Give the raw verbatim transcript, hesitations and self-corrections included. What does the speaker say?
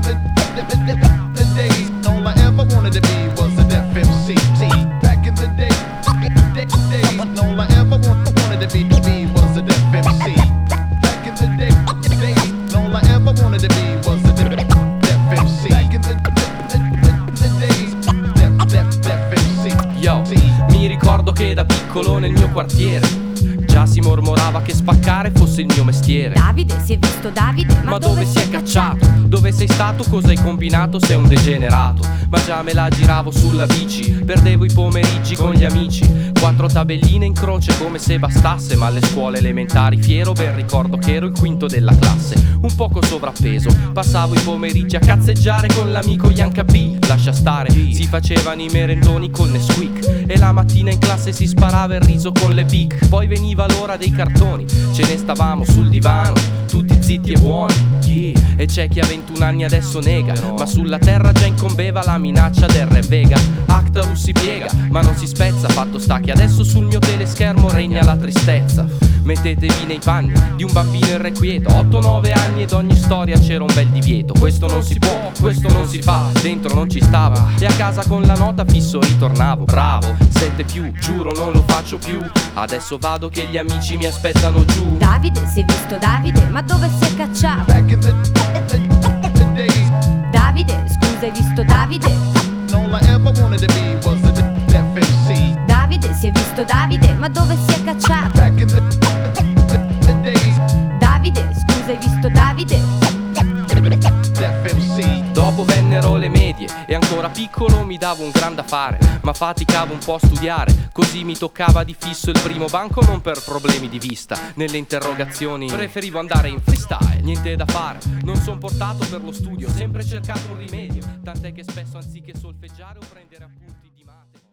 the days, all I ever wanted to be was a deaf M C. Back in the day, days, all I ever wanted to be, be was a deaf M C. Back in the day, days, all I ever wanted to be was a deaf M C. Back in the, the days, deaf, deaf, deaf M C. Yo, mi ricordo che da piccolo nel mio quartiere già si mormorava che spaccare fosse il mio mestiere. Davide, si è visto Davide, ma, Ma dove si è cacciato? Dove sei stato? Cosa hai combinato? Sei un degenerato. Ma già me la giravo sulla bici, perdevo i pomeriggi con gli amici. Quattro tabelline in croce come se bastasse, ma alle scuole elementari fiero ben ricordo che ero il quinto della classe. Un poco sovrappeso, passavo i pomeriggi a cazzeggiare con l'amico Yanka B. Lascia stare, si facevano i merendoni con Nesquik e la mattina in classe si sparava il riso con le Bic. Poi veniva l'ora dei cartoni, ce ne stavamo sul divano, tutti zitti e buoni, yeah. E c'è chi a ventuno anni adesso nega, ma sulla terra già incombeva la minaccia del re Vega. Actarus si piega, ma non si spezza, fatto sta che adesso sul mio teleschermo regna la tristezza. Mettetevi nei panni di un bambino irrequieto, otto nove anni ed ogni storia c'era un bel divieto. Questo non si può, questo non si fa, dentro non ci stava e a casa con la nota fisso ritornavo. Bravo, sette più, giuro non lo faccio più, adesso vado che gli amici mi aspettano giù. Davide, si è visto Davide, ma dove si è cacciato? Back in the, the, the days, Davide, scusa, hai visto Davide? all I ever wanted to be was a deaf M C. Davide, si è visto Davide, ma dove si è cacciato? Back in the, the, the days, Davide, scusa, hai visto Davide? deaf M C. Dopo vennero le medie e ancora piccolo mi davo un gran da fare, ma faticavo un po' a studiare, così mi toccava di fisso il primo banco non per problemi di vista. Nelle interrogazioni preferivo andare in freestyle, niente da fare, non son portato per lo studio, ho sempre cercato un rimedio, tant'è che spesso anziché solfeggiare o prendere appunti di mate